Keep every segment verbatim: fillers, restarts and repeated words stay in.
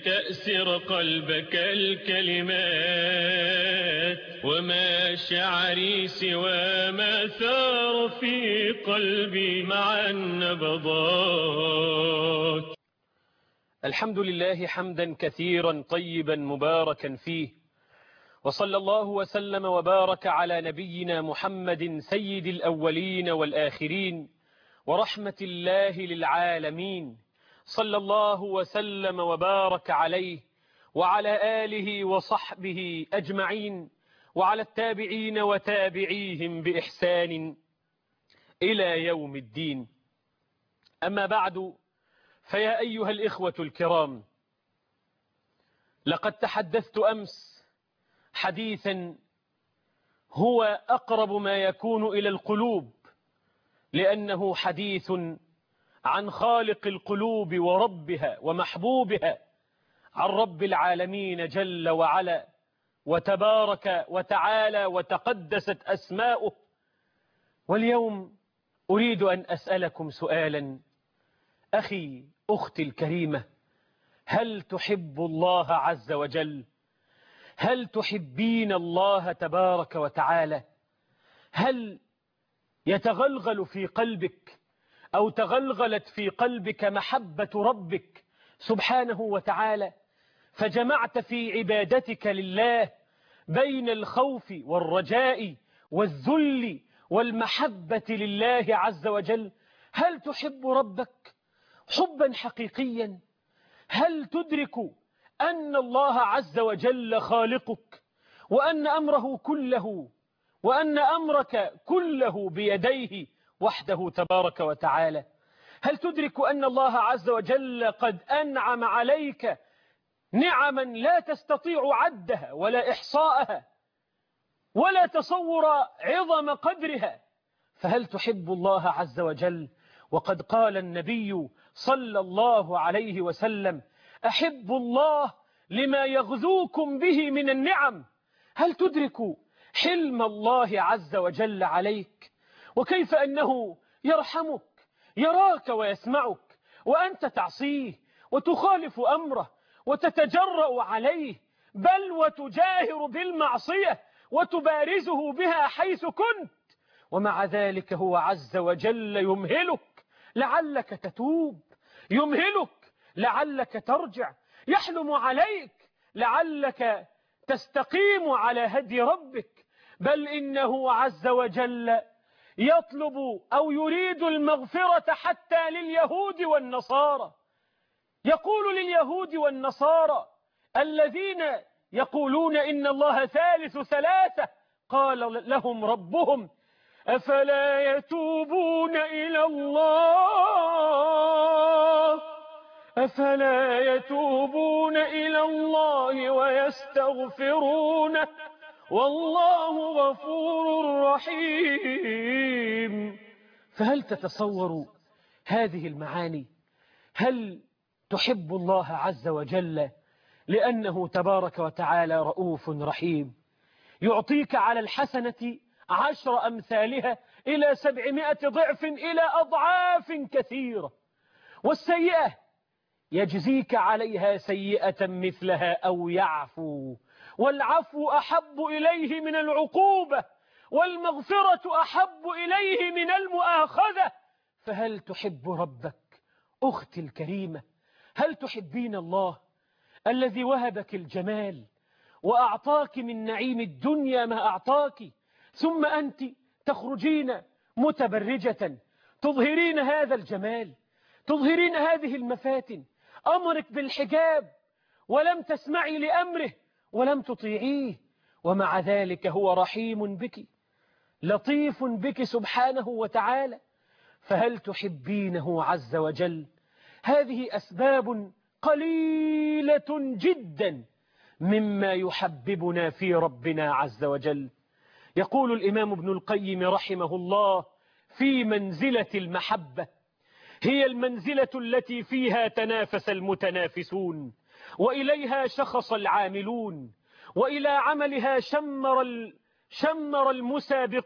تأسر قلبك الكلمات وما شعري سوى ما ثار في قلبي مع النبضات. الحمد لله حمدا كثيرا طيبا مباركا فيه، وصلى الله وسلم وبارك على نبينا محمد سيد الأولين والآخرين ورحمة الله للعالمين، صلى الله وسلم وبارك عليه وعلى آله وصحبه أجمعين وعلى التابعين وتابعيهم بإحسان إلى يوم الدين. أما بعد، فيا أيها الإخوة الكرام، لقد تحدثت أمس حديثا هو أقرب ما يكون إلى القلوب، لأنه حديث عن خالق القلوب وربها ومحبوبها، عن رب العالمين جل وعلا وتبارك وتعالى وتقدست أسماؤه. واليوم أريد أن أسألكم سؤالا، أخي أختي الكريمة، هل تحب الله عز وجل؟ هل تحبين الله تبارك وتعالى؟ هل يتغلغل في قلبك أو تغلغلت في قلبك محبة ربك سبحانه وتعالى، فجمعت في عبادتك لله بين الخوف والرجاء والذل والمحبة لله عز وجل؟ هل تحب ربك حبا حقيقيا؟ هل تدرك أن الله عز وجل خالقك، وأن أمره كله وأن أمرك كله بيديه وحده تبارك وتعالى؟ هل تدرك أن الله عز وجل قد أنعم عليك نعما لا تستطيع عدها ولا إحصاءها ولا تصور عظم قدرها؟ فهل تحب الله عز وجل؟ وقد قال النبي صلى الله عليه وسلم: أحب الله لما يغذوكم به من النعم. هل تدرك حلم الله عز وجل عليك، وكيف أنه يرحمك، يراك ويسمعك وأنت تعصيه وتخالف أمره وتتجرأ عليه، بل وتجاهر بالمعصية وتبارزه بها حيث كنت، ومع ذلك هو عز وجل يمهلك لعلك تتوب، يمهلك لعلك ترجع، يحلم عليك لعلك تستقيم على هدي ربك، بل إنه عز وجل يطلب أو يريد المغفرة حتى لليهود والنصارى. يقول لليهود والنصارى الذين يقولون إن الله ثالث ثلاثة، قال لهم ربهم: أفلا يتوبون إلى الله أفلا يتوبون إلى الله ويستغفرونه والله غفور رحيم. فهل تتصور هذه المعاني؟ هل تحب الله عز وجل لأنه تبارك وتعالى رؤوف رحيم، يعطيك على الحسنة عشر أمثالها إلى سبعمائة ضعف إلى أضعاف كثيرة، والسيئة يجزيك عليها سيئة مثلها أو يعفو، والعفو أحب إليه من العقوبة، والمغفرة أحب إليه من المؤاخذة. فهل تحب ربك أختي الكريمة؟ هل تحبين الله الذي وهبك الجمال وأعطاك من نعيم الدنيا ما أعطاك، ثم أنت تخرجين متبرجة تظهرين هذا الجمال، تظهرين هذه المفاتن، أمرك بالحجاب ولم تسمعي لأمره ولم تطيعيه، ومع ذلك هو رحيم بك لطيف بك سبحانه وتعالى. فهل تحبينه عز وجل؟ هذه أسباب قليلة جدا مما يحببنا في ربنا عز وجل. يقول الإمام ابن القيم رحمه الله في منزلة المحبة: هي المنزلة التي فيها تنافس المتنافسون، وإليها شخص العاملون، وإلى عملها شمر, شمر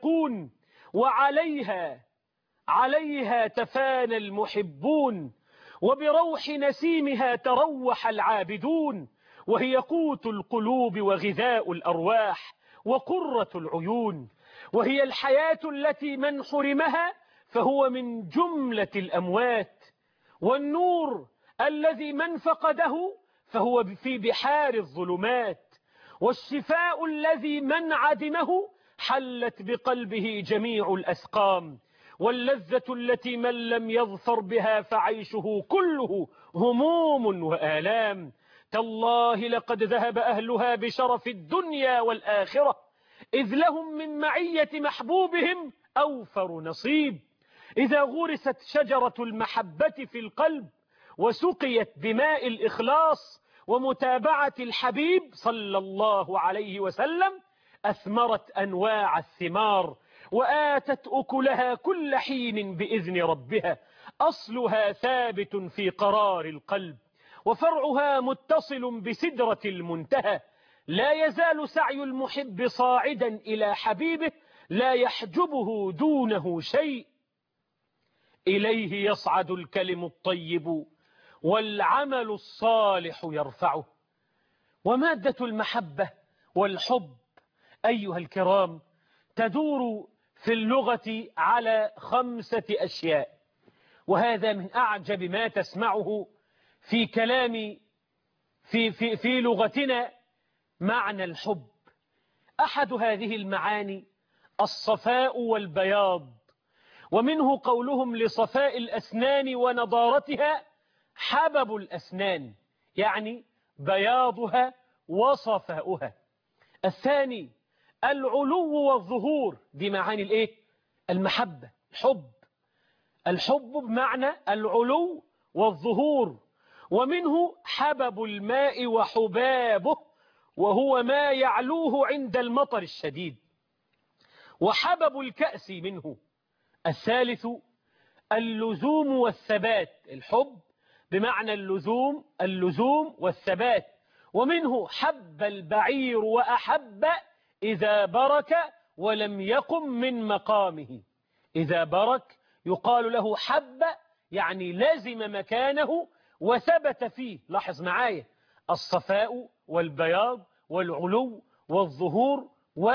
المسابقون، وعليها عليها تفانى المحبون، وبروح نسيمها تروح العابدون، وهي قوت القلوب وغذاء الأرواح وقرة العيون، وهي الحياة التي من حرمها فهو من جملة الأموات، والنور الذي من فقده فهو في بحار الظلمات، والشفاء الذي من عدمه حلت بقلبه جميع الأسقام، واللذة التي من لم يظفر بها فعيشه كله هموم وآلام. تالله لقد ذهب أهلها بشرف الدنيا والآخرة، إذ لهم من معية محبوبهم أوفر نصيب. إذا غرست شجرة المحبة في القلب وسقيت بماء الإخلاص ومتابعة الحبيب صلى الله عليه وسلم أثمرت أنواع الثمار وآتت أكلها كل حين بإذن ربها، أصلها ثابت في قرار القلب وفرعها متصل بسدرة المنتهى. لا يزال سعي المحب صاعدا إلى حبيبه، لا يحجبه دونه شيء. إليه يصعد الكلم الطيب والعمل الصالح يرفعه. ومادة المحبة والحب أيها الكرام تدور في اللغة على خمسة أشياء، وهذا من أعجب ما تسمعه في كلام في, في, في لغتنا. معنى الحب أحد هذه المعاني الصفاء والبياض، ومنه قولهم لصفاء الأسنان ونضارتها حبب الأسنان، يعني بياضها وصفاؤها. الثاني العلو والظهور، دي معاني الايه؟ المحبة، الحب. الحب بمعنى العلو والظهور، ومنه حبب الماء وحبابه، وهو ما يعلوه عند المطر الشديد، وحبب الكأس منه. الثالث اللزوم والثبات، الحب بمعنى اللزوم اللزوم والثبات، ومنه حب البعير وأحب إذا برك ولم يقم من مقامه. إذا برك يقال له حب، يعني لازم مكانه وثبت فيه. لاحظ معايا، الصفاء والبياض والعلو والظهور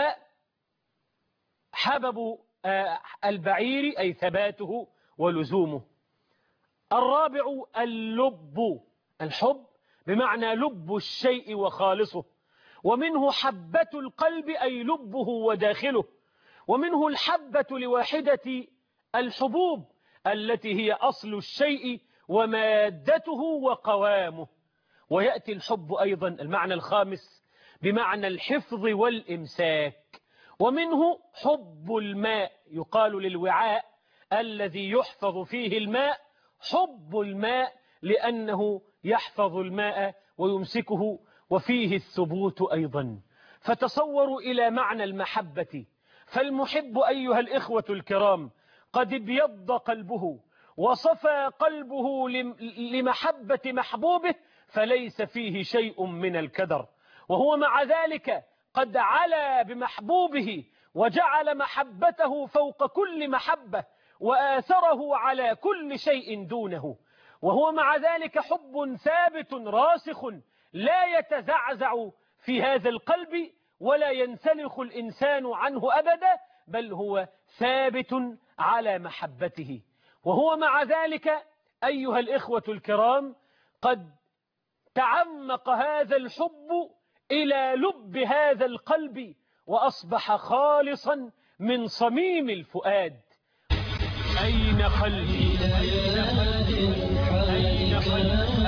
وحبب البعير أي ثباته ولزومه. الرابع اللب، الحب بمعنى لب الشيء وخالصه، ومنه حبة القلب أي لبه وداخله، ومنه الحبة لواحدة الحبوب التي هي أصل الشيء ومادته وقوامه. ويأتي الحب أيضا المعنى الخامس بمعنى الحفظ والإمساك، ومنه حب الماء، يقال للوعاء الذي يحفظ فيه الماء حب الماء، لأنه يحفظ الماء ويمسكه وفيه الثبوت أيضا. فتصوروا إلى معنى المحبة، فالمحب أيها الإخوة الكرام قد ابيض قلبه وصفى قلبه لمحبة محبوبه، فليس فيه شيء من الكدر، وهو مع ذلك قد علا بمحبوبه وجعل محبته فوق كل محبة وآثره على كل شيء دونه، وهو مع ذلك حب ثابت راسخ لا يتزعزع في هذا القلب ولا ينسلخ الإنسان عنه أبدا، بل هو ثابت على محبته. وهو مع ذلك أيها الإخوة الكرام قد تعمق هذا الحب إلى لب هذا القلب وأصبح خالصا من صميم الفؤاد. أين قلبي؟ أين قلبي؟ أين قلبي؟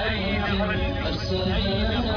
أين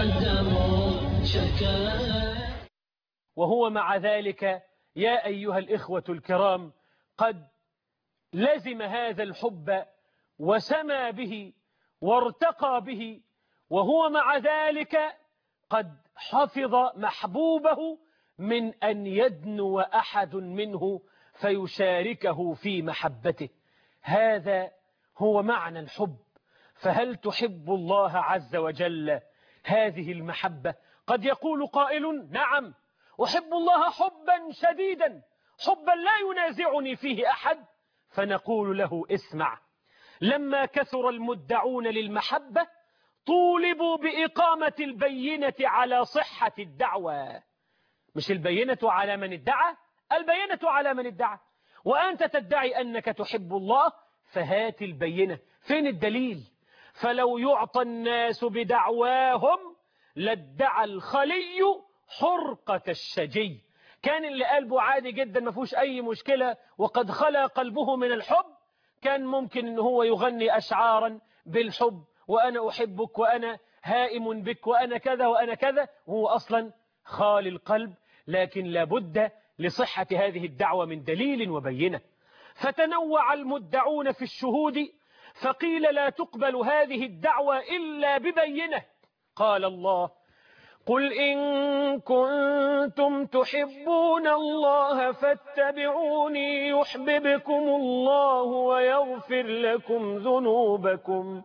قلبي؟ وهو مع ذلك يا أيها الإخوة الكرام قد لزم هذا الحب وسمى به وارتقى به، وهو مع ذلك قد حفظ محبوبه من أن يدنو أحد منه فيشاركه في محبته. هذا هو معنى الحب. فهل تحب الله عز وجل هذه المحبة؟ قد يقول قائل: نعم أحب الله حبا شديدا، حبا لا ينازعني فيه أحد. فنقول له: اسمع، لما كثر المدعون للمحبة طولبوا بإقامة البينة على صحة الدعوة. مش البينة على من ادعى، البينة على من ادعى. وأنت تدعي أنك تحب الله، فهات البينة. فين الدليل؟ فلو يعطى الناس بدعواهم لادعى الخلي حرقة الشجي. كان اللي قلبه عادي جدا ما فيهوش أي مشكلة وقد خلا قلبه من الحب، كان ممكن أنه هو يغني أشعارا بالحب، وأنا أحبك وأنا هائم بك وأنا كذا وأنا كذا، وهو أصلا خالي القلب. لكن لابد لصحة هذه الدعوة من دليل وبينة. فتنوع المدعون في الشهود فقيل لا تقبل هذه الدعوة إلا ببينة. قال الله: قل إن كنتم تحبون الله فاتبعوني يحببكم الله ويغفر لكم ذنوبكم.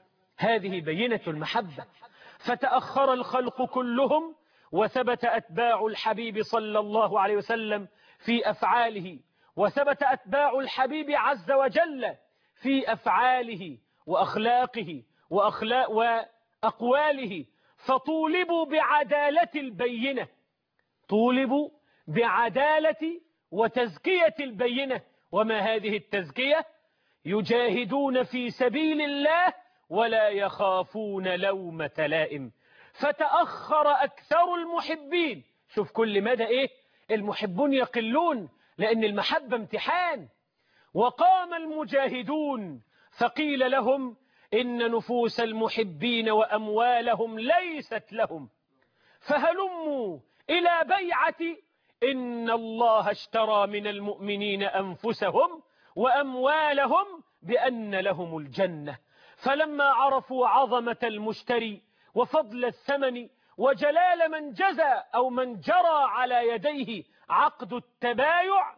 هذه بينة المحبة. فتأخر الخلق كلهم وثبت أتباع الحبيب صلى الله عليه وسلم في أفعاله، وثبت أتباع الحبيب عز وجل في أفعاله وأخلاقه وأخلاق وأقواله، فطولبوا بعدالة البينة، طولبوا بعدالة وتزكية البينة. وما هذه التزكية؟ يجاهدون في سبيل الله ولا يخافون لومة لائم. فتأخر أكثر المحبين. شوف كل مدى إيه المحبون يقلون، لأن المحبة امتحان. وقام المجاهدون فقيل لهم إن نفوس المحبين وأموالهم ليست لهم، فهلموا إلى بيعة إن الله اشترى من المؤمنين أنفسهم وأموالهم بأن لهم الجنة. فلما عرفوا عظمة المشتري وفضل الثمن وجلال من جزى أو من جرى على يديه عقد التبايع،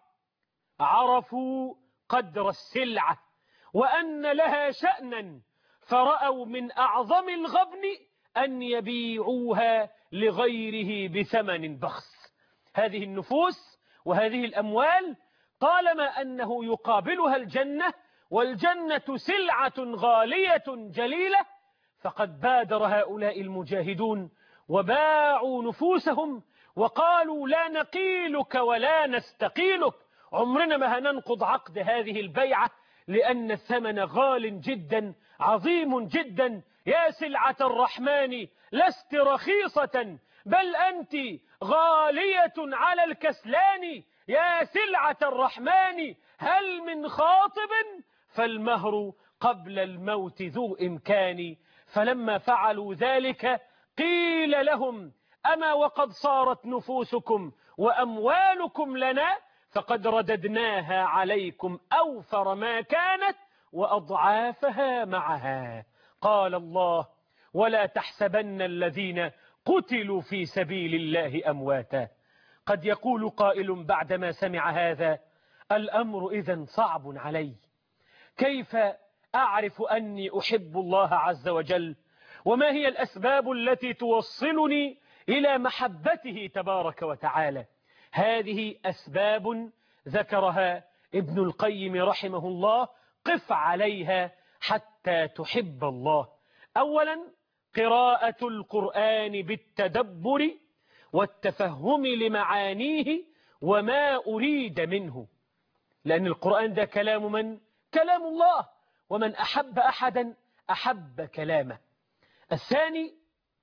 عرفوا قدر السلعة وأن لها شأنا، فرأوا من أعظم الغبن أن يبيعوها لغيره بثمن بخس. هذه النفوس وهذه الأموال طالما أنه يقابلها الجنة، والجنة سلعة غالية جليلة، فقد بادر هؤلاء المجاهدون وباعوا نفوسهم وقالوا لا نقيلك ولا نستقيلك، عمرنا ما هننقض عقد هذه البيعة، لأن الثمن غال جدا عظيم جدا. يا سلعة الرحمن لست رخيصة بل أنت غالية على الكسلان. يا سلعة الرحمن هل من خاطب فالمهر قبل الموت ذو إمكان. فلما فعلوا ذلك قيل لهم أما وقد صارت نفوسكم وأموالكم لنا فقد رددناها عليكم أوفر ما كانت وأضعافها معها. قال الله ولا تحسبن الذين قتلوا في سبيل الله أمواتا. قد يقول قائل بعدما سمع هذا الأمر إذن صعب علي، كيف أعرف أني أحب الله عز وجل؟ وما هي الأسباب التي توصلني إلى محبته تبارك وتعالى؟ هذه أسباب ذكرها ابن القيم رحمه الله، قف عليها حتى تحب الله. أولا قراءة القرآن بالتدبر والتفهم لمعانيه وما أريد منه، لأن القرآن ده كلام من؟ كلام الله، ومن أحب أحدا أحب كلامه. الثاني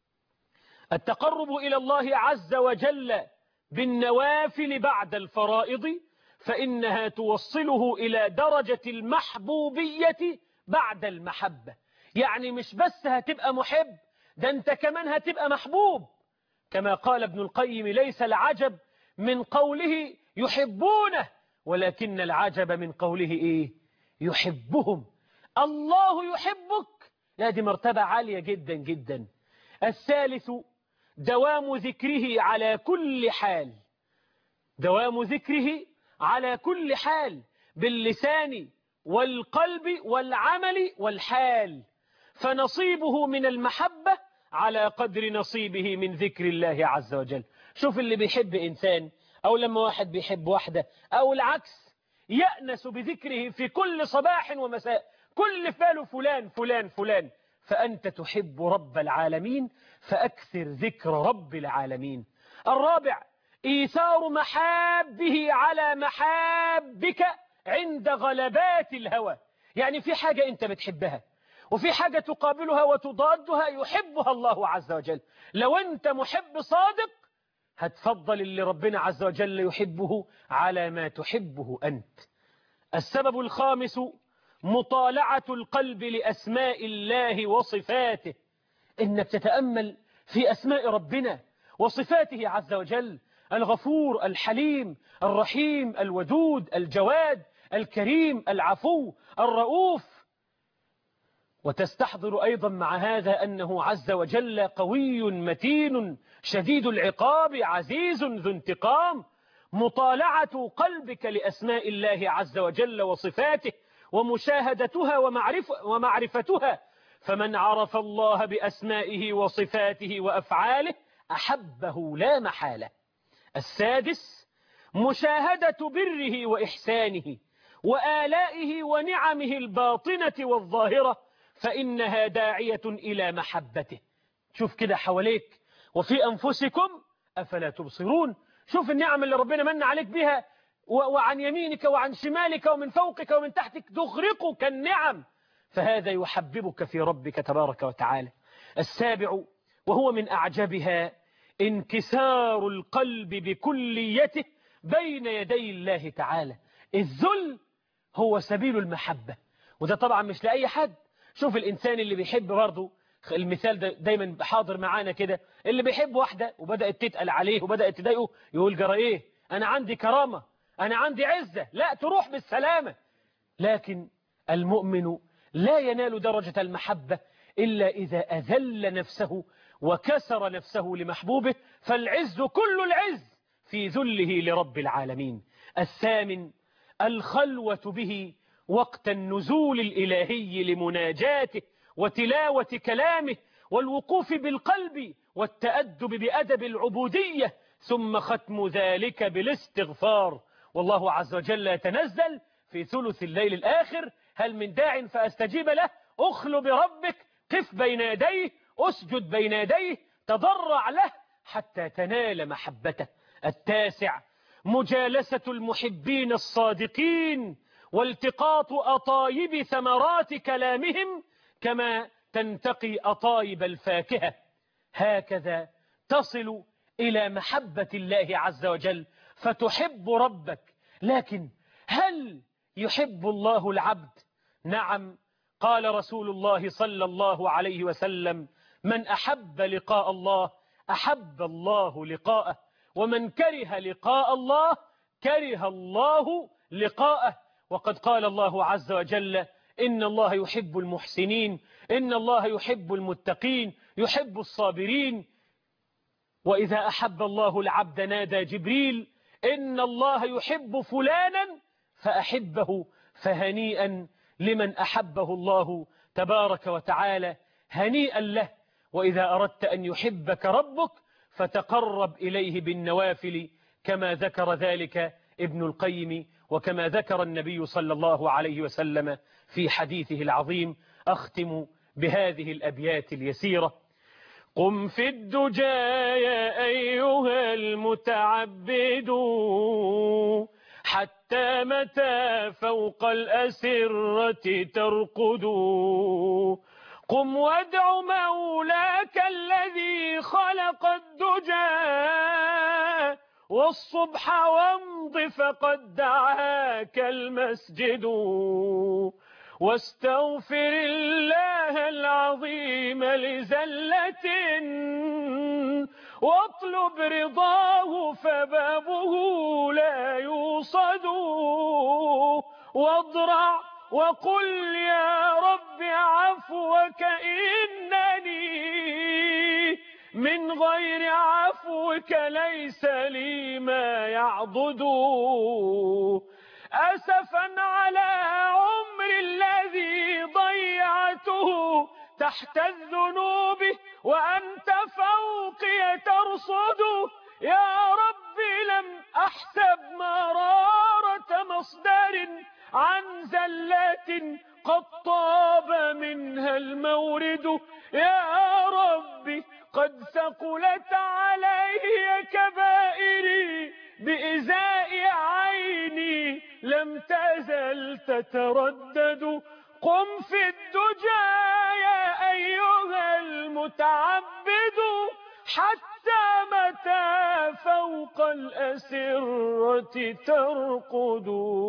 التقرب إلى الله عز وجل بالنوافل بعد الفرائض، فإنها توصله إلى درجة المحبوبية بعد المحبة. يعني مش بس هتبقى محب، ده أنت كمان هتبقى محبوب. كما قال ابن القيم ليس العجب من قوله يحبونه، ولكن العجب من قوله إيه؟ يحبهم. الله يحبك، لا دي مرتبة عالية جدا جدا. الثالث دوام ذكره على كل حال، دوام ذكره على كل حال باللسان والقلب والعمل والحال، فنصيبه من المحبة على قدر نصيبه من ذكر الله عز وجل. شوف اللي بيحب إنسان، أو لما واحد بيحب واحدة، أو العكس، يأنس بذكره في كل صباح ومساء، كل فاله فلان فلان فلان، فأنت تحب رب العالمين، فأكثر ذكر رب العالمين. الرابع إيثار محابه على محابك عند غلبات الهوى. يعني في حاجة أنت بتحبها وفي حاجة تقابلها وتضادها يحبها الله عز وجل. لو أنت محب صادق هتفضل اللي ربنا عز وجل يحبه على ما تحبه أنت. السبب الخامس مطالعة القلب لأسماء الله وصفاته، إنك تتأمل في أسماء ربنا وصفاته عز وجل: الغفور، الحليم، الرحيم، الودود، الجواد، الكريم، العفو، الرؤوف. وتستحضر أيضا مع هذا أنه عز وجل قوي متين شديد العقاب عزيز ذو انتقام. مطالعة قلبك لأسماء الله عز وجل وصفاته ومشاهدتها ومعرف ومعرفتها، فمن عرف الله بأسمائه وصفاته وأفعاله أحبه لا محالة. السادس مشاهدة بره وإحسانه وآلائه ونعمه الباطنة والظاهرة، فإنها داعية إلى محبته. شوف كده حواليك وفي أنفسكم أفلا تبصرون. شوف النعم اللي ربنا من عليك بها، وعن يمينك وعن شمالك ومن فوقك ومن تحتك تغرقك النعم، فهذا يحببك في ربك تبارك وتعالى. السابع وهو من أعجبها انكسار القلب بكليته بين يدي الله تعالى. الذل هو سبيل المحبة، وده طبعا مش لأي حد. شوف الإنسان اللي بيحب برضه، المثال ده دايما حاضر معانا كده، اللي بيحب واحدة وبدأت تتقل عليه وبدأت تضايقه يقول جرى ايه، أنا عندي كرامة، أنا عندي عزة، لا تروح بالسلامة. لكن المؤمن لا ينال درجة المحبة إلا إذا أذل نفسه وكسر نفسه لمحبوبه، فالعز كل العز في ذله لرب العالمين. الثامن الخلوة به وقت النزول الإلهي لمناجاته وتلاوة كلامه، والوقوف بالقلب والتأدب بأدب العبودية، ثم ختم ذلك بالاستغفار. والله عز وجل يتنزل في ثلث الليل الآخر: هل من داع فأستجيب له، أخل بربك، قف بين يديه، أسجد بين يديه، تضرع له حتى تنال محبته. التاسع مجالسة المحبين الصادقين والتقاط أطايب ثمرات كلامهم كما تنتقي أطايب الفاكهة، هكذا تصل إلى محبة الله عز وجل فتحب ربك. لكن هل يحب الله العبد؟ نعم، قال رسول الله صلى الله عليه وسلم: من أحب لقاء الله أحب الله لقاءه، ومن كره لقاء الله كره الله لقاءه. وقد قال الله عز وجل: إن الله يحب المحسنين، إن الله يحب المتقين، يحب الصابرين. وإذا أحب الله العبد نادى جبريل: إن الله يحب فلانا فأحبه. فهنيئا لمن أحبه الله تبارك وتعالى، هنيئا له. وإذا أردت أن يحبك ربك فتقرب إليه بالنوافل، كما ذكر ذلك ابن القيم وكما ذكر النبي صلى الله عليه وسلم في حديثه العظيم. أختم بهذه الأبيات اليسيرة: قم في الدجى يا أيها المتعبد، حتى متى فوق الأسرة ترقد. قم وادع مولاك الذي خلق الدجى والصبح وامض فقد دعاك المسجد. واستغفر الله العظيم لزلة واطلب رضاه فبابه لا يوصد. واضرع وقل يا رب عفوك إنني من غير عفوك ليس لي ما يعضد. أسفا على عمر الذي ضيعته تحت الذنوب وأنت فوقي ترصد. يا ربي لم أحسب مرارة مصدر عن زلات قد طال منها المورد يا ربي قد ثقلت علي كبائري بإزاء عيني لم تزل تتردد قم في الدجى يا أيها المتعبد حتى متى فوق الأسرة ترقد.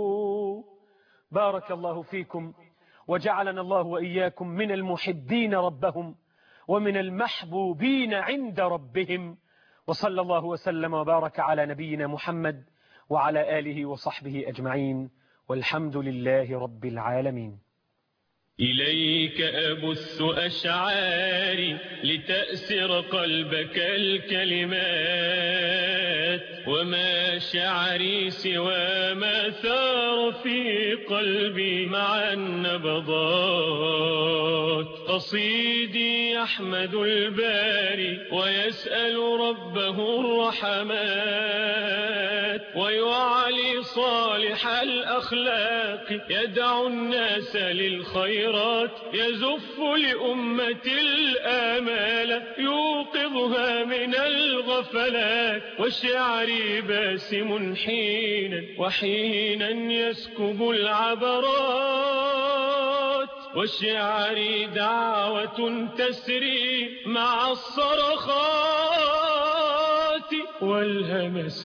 بارك الله فيكم وجعلنا الله وإياكم من المحبين ربهم ومن المحبوبين عند ربهم، وصلى الله وسلم وبارك على نبينا محمد وعلى آله وصحبه أجمعين، والحمد لله رب العالمين. إليك أبث أشعاري لتأسر قلبك الكلمات، وما شعري سوى ما ثار في قلبي مع النبضات. قصيدي يحمد الباري ويسأل ربه الرحمات، ويعلي صالح الأخلاق يدعو الناس للخيرات، يزف لأمة الآمال يوقظها من الغفلات. وشعري باسم حينا وحينا يسكب العبرات، وشعري دعوة تسري مع الصرخات والهمسات.